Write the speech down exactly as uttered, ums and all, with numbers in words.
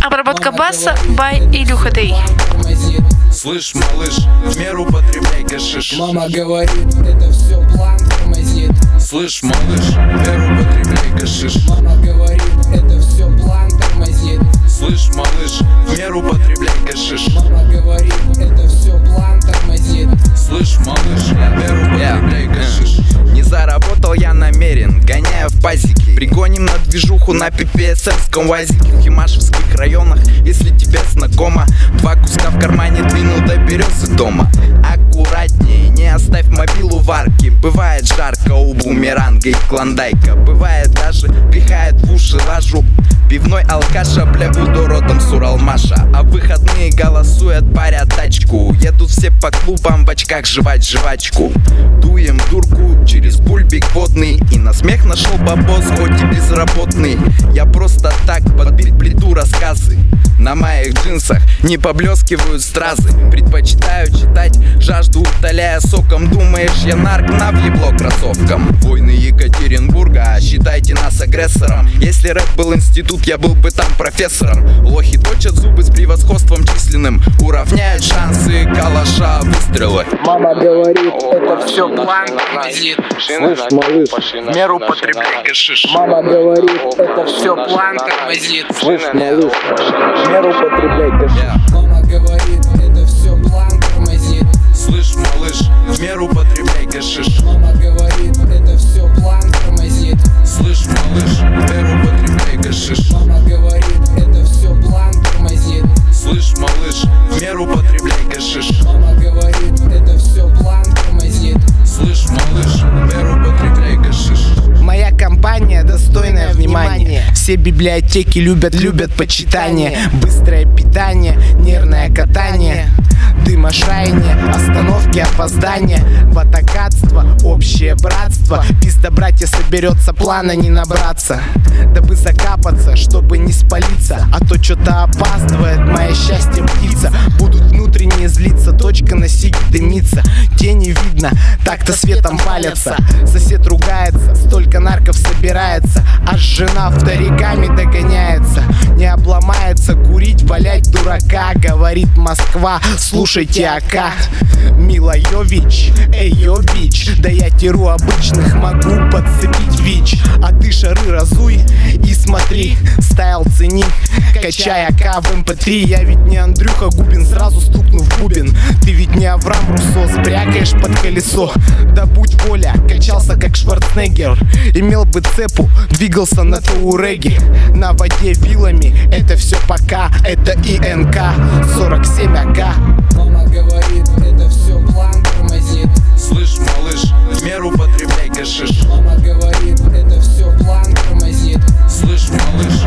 Обработка баса by Илюха Дэй. Слышь, малыш, в меру потребляй гашиш. Мама говорит, это все план тормозит. Слышь, малыш, в меру потребляй гашиш. Мама говорит, это все план тормозит. Слышь, малыш, в меру потребляй гашиш. Мама говорит, это все план тормозит. Слышь, малыш, в меру потребляй гашиш. Не заработал я намерен, гоняя в пазике. Пригоним на движуху на пипесовском вазике. В химашевских районах, если тебе знакомо. Два куска в кармане двинул до березы дома. Аккуратнее, не оставь мобилу в арке. Бывает жарко у бумеранга и клондайка. Бывает даже пихает в уши лажу. Пивной алкаша, бля, буду родом с Уралмаша. А в выходные голосуют, парят тачку. Едут все по клубам в очках жевать жвачку. Дуем дурку через бульбик водный. И на смех нашел бабос, хоть и безработный. Я просто так подбить плиту рассказы. На моих джинсах не поблескивают стразы. Предпочитаю читать, жажду утоляя соком. Думаешь, я нарк, на въебло кроссовкам. Войны Екатеринбурга, считайте нас агрессором. Если рэп был институт, я был бы там профессором. Лохи точат зубы с превосходством численным. Уравняют шансы калаша выстрелы. Мама говорит, это все план тормозит. Слышь, малыш, в меру потребляй гашиш. Мама говорит, это все план тормозит. Слышь, малыш, в меру потребляй гашиш. Мама говорит, это все план тормозит. Слышь, малыш, в меру потребляй гашиш. Мама говорит, это все план тормозит. Слышь, малыш, в меру потребляй гашиш. Мама говорит, это все план тормозит. Слышь, малыш, в меру потребляй гашиш. Мама говорит, это все план тормозит. Слышь, малыш, в меру потребляй гашиш. Моя компания достойная внимания. Все библиотеки любят, любят почитание. Быстрое питание, нервное катание. Дыма шайне, остановки, опоздания. Ватакатство, общее братство. Пизда, братья, соберется, плана не набраться. Дабы закапаться, чтобы не спалиться. А то что-то опаздывает, мое счастье птица. Будут внутренне злиться, точка на сиге дымится. Тени видно, так-то светом палятся. Сосед ругается, столько нарков собирается. Аж жена вториками догоняется. Не обломается, курить, валять дурака. Говорит Москва, слушайте АК. Милоёвич, эй, йо, бич. Да я теру обычных, могу подцепить ВИЧ. А ты шары разуй и смотри. Стайл цени, качай АК в эм пэ три. Я ведь не Андрюха Губин, сразу стукну в бубен. Ты ведь не Авраам Руссо, спрякаешь под колесо. Да будь воля, качался как Шварценеггер. Имел бы цепу, двигался на Тауреге. На воде вилами, это все пока. Это и эн ка сорок семь АК. Мама говорит, это все план тормозит. Слышь, малыш, в меру потребляй гашиш. Мама говорит, это все план тормозит. Слышь, малыш,